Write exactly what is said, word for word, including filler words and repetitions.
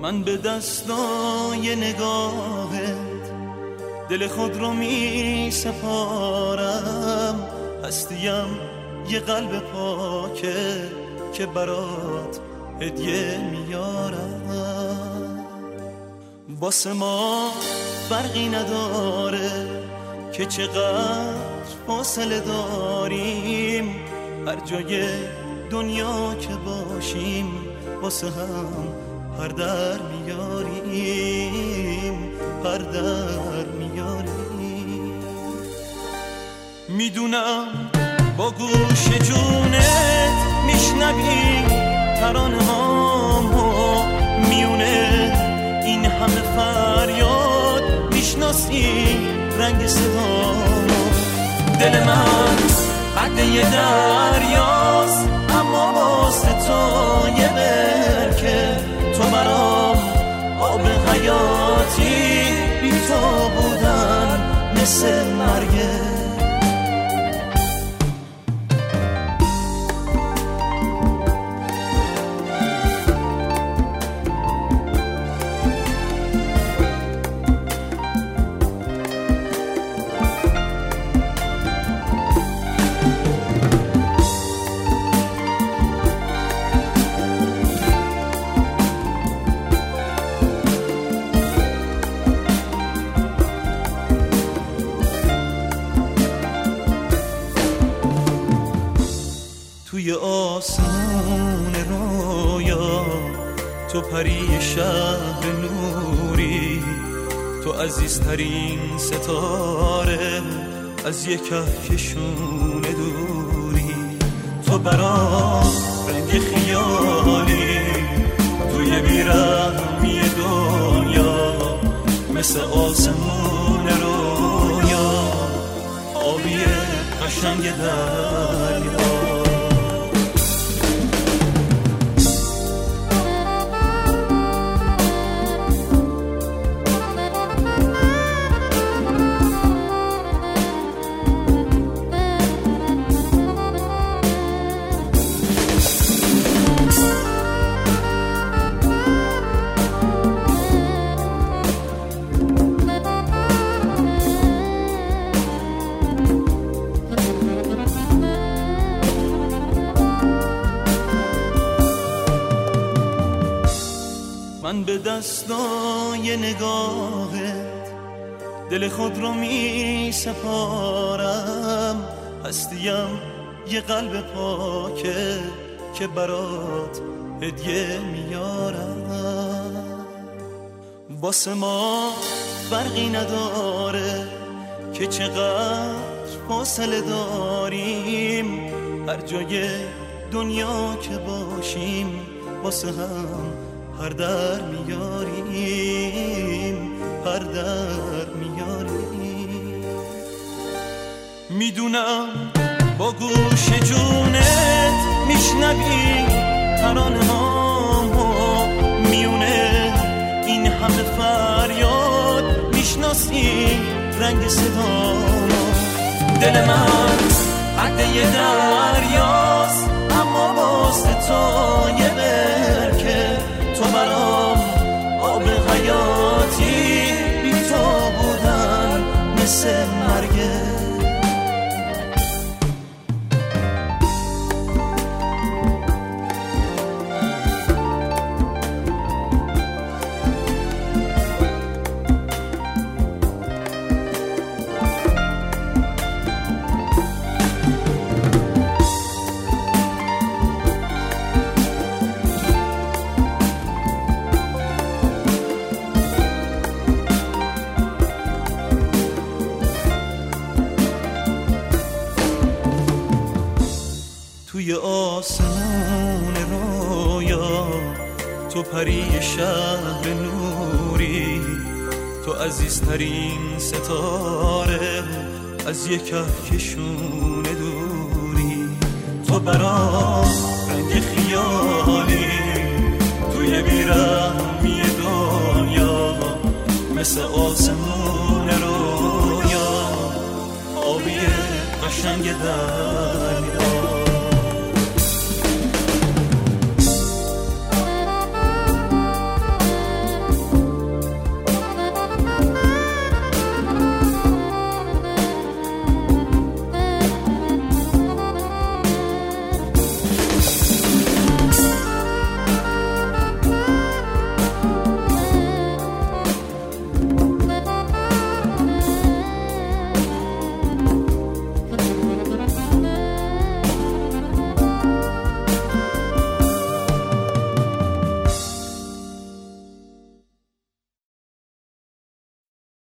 من به دستای نگاهت دل خود رو می سپارم، هستیم یه قلب پاکه که برات هدیه میارم. واسه ما فرقی نداره که چقدر فاصله داریم، هر جای دنیا که باشیم واسه هم هر در میاریم، هر در میاریم. میدونم با گوش جونت میشنوی ترانه هامو، میونه این همه فریاد میشناسی رنگ صدامو. دل من قد یه دریاست اما واسه تو یه برکه، تو برام آب حیاتی، بی تو بودن مثل مرگه. توی آسمون رویا تو پری شهر نوری، تو عزیزترین ستاره از یک کهکشون دوری. تو برام رنگ خیالی توی بیرحمی دنیا، مثل آسمون رویا آبی قشنگ دریا. من به دستای نگاهت دل خود رو می سپارم، هستیم یه قلب پاکه که برات هدیه میارم. واسه ما فرقی نداره که چقدر فاصله داریم، هر جای دنیا که باشیم واسه هم هر در میاریم، هر در میاریم. میدونم با گوش جونت میشنوی ترانه هامو، میونه این همه فریاد میشناسی رنگ صدامو. دل من قد یه دریاست اما واسه تو یه برکه، تو برام آب حیاتی، بی تو بودن مثل مرگه. توی آسمون رویا تو پری شهر نوری، تو عزیزترین ستاره از یک کهکشون دوری. تو برام رنگ خیالی توی بیرحمی دنیا، مثل آسمون رویا آبی قشنگ در